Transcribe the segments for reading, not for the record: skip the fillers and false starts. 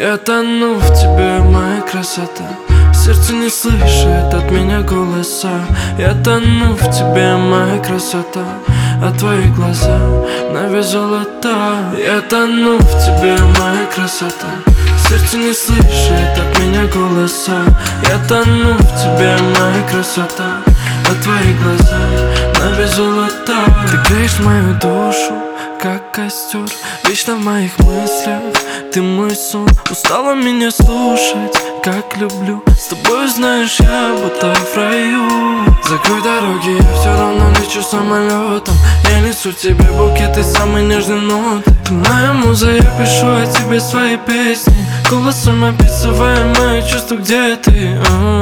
Я тону в тебе, моя красота. Сердце не слышит от меня голоса. Я тону в тебе, моя красота. А твои глаза на вес золота. Я тону в тебе, моя красота. Сердце не слышит от меня голоса. Я тону в тебе, моя красота. А твои глаза на вес золота. Ты греешь мою душу, как костер, вечно в моих мыслях, ты мой сон. Устала меня слушать, как люблю. С тобой, знаешь, я будто в раю. Закрой дороги, я все равно лечу самолетом. Я несу тебе букеты самой нежной ноты. Ты моя муза, я пишу о тебе свои песни. Голосом описывая мои чувства, где ты.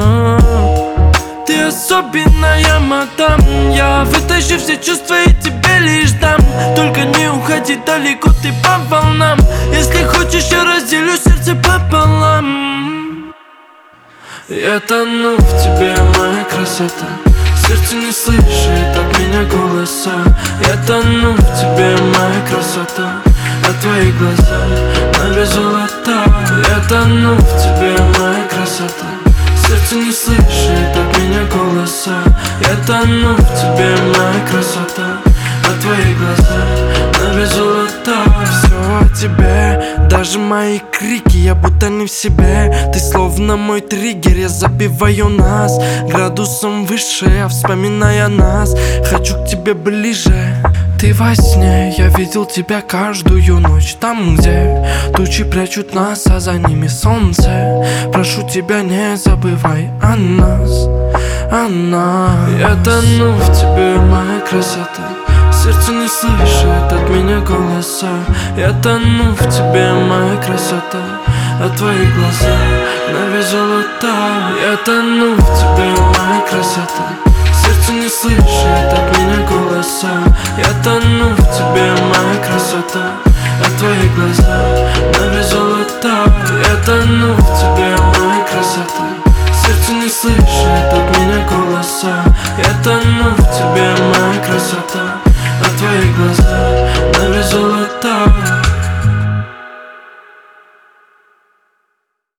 Ты особенная, мадам. Я вытащу все чувства и тебе лишь дам. Только не уходи далеко, ты по волнам. Если хочешь, я разделю сердце пополам. Я тону в тебе, моя красота. Сердце не слышит от меня голоса. Я тону в тебе, моя красота. А твои глаза на вес золота. Я тону в тебе, моя красота. Сердце не слышит от меня голоса. Я тону в тебе, моя красота. А твои глаза на вес золота. Все о тебе, даже мои крики, я будто не в себе. Ты словно мой триггер, я забиваю нас градусом выше, вспоминая нас. Хочу к тебе ближе. Ты во сне, я видел тебя каждую ночь. Там, где тучи прячут нас, а за ними солнце. Прошу тебя, не забывай о нас, о нас. Я тону в тебе, моя красота. Сердце не слышит от меня голоса. Я тону в тебе, моя красота. А твои глаза на вес золота. Я тону в тебе, моя красота. Сердце не слышит от меня голоса. Я тону в тебе, моя красота. А твои глаза на вес золота. Я тону в тебе, моя красота. Сердце не слышит от меня голоса. Я тону в тебе, моя красота.